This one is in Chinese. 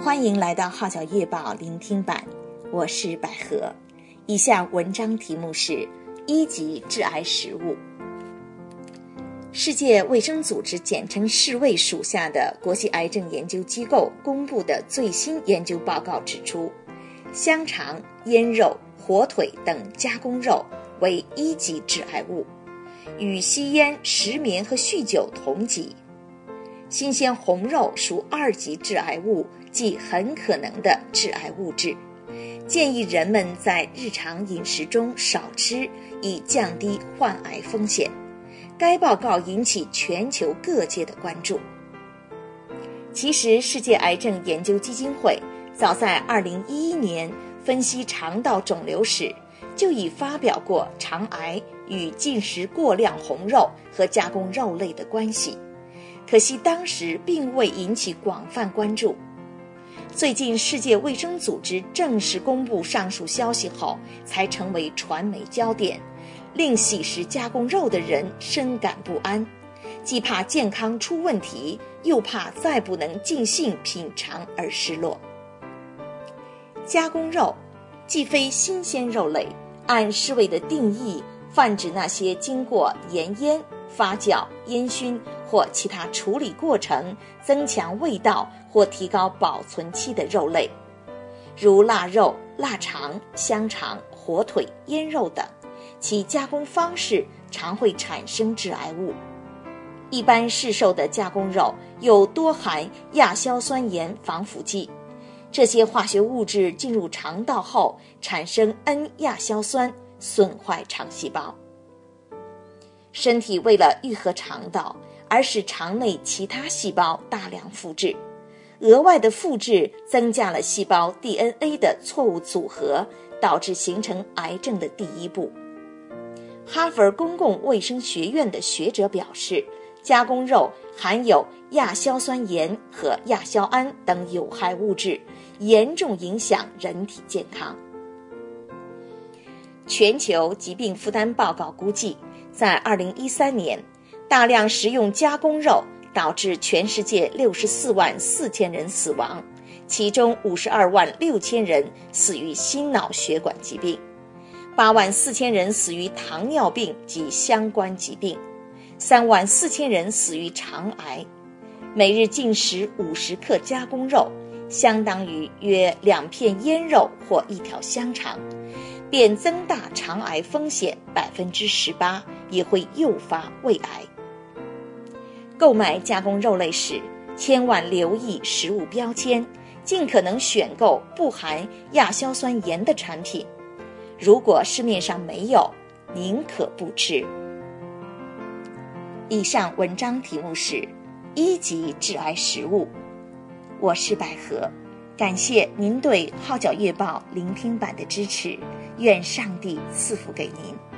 欢迎来到号角月报聆听版，我是百合。以下文章题目是1级致癌食物。世界卫生组织简称世卫属下的国际癌症研究机构公布的最新研究报告指出，香肠、腌肉、火腿等加工肉为1级致癌物，与吸烟、石棉和酗酒同级。新鲜红肉属2级致癌物，即很可能的致癌物质，建议人们在日常饮食中少吃，以降低患癌风险。该报告引起全球各界的关注。其实世界癌症研究基金会早在2011年分析肠道肿瘤时，就已发表过肠癌与进食过量红肉和加工肉类的关系，可惜当时并未引起广泛关注。最近世界卫生组织正式公布上述消息后，才成为传媒焦点，令喜食加工肉的人深感不安，既怕健康出问题，又怕再不能尽兴品尝而失落。加工肉既非新鲜肉类，按世卫的定义，泛指那些经过盐腌、发酵、烟熏或其他处理过程增强味道或提高保存期的肉类，如腊肉、腊肠、香肠、火腿、腌肉等，其加工方式常会产生致癌物。一般市售的加工肉有多含亚硝酸盐防腐剂，这些化学物质进入肠道后产生 N 亚硝酸，损坏肠细胞。身体为了愈合肠道，而使肠内其他细胞大量复制，额外的复制增加了细胞 DNA 的错误组合，导致形成癌症的第一步。哈佛公共卫生学院的学者表示，加工肉含有亚硝酸盐和亚硝胺等有害物质，严重影响人体健康。全球疾病负担报告估计，在2013年，大量食用加工肉导致全世界64万4千人死亡，其中52万6千人死于心脑血管疾病，8万4千人死于糖尿病及相关疾病，3万4千人死于肠癌。每日进食50克加工肉，相当于约2片腌肉或1条香肠，便增大肠癌风险18%，也会诱发胃癌。购买加工肉类时，千万留意食物标签，尽可能选购不含亚硝酸盐的产品。如果市面上没有，宁可不吃。以上文章题目是1级致癌食物。我是百合，感谢您对号角月报聆听版的支持，愿上帝赐福给您。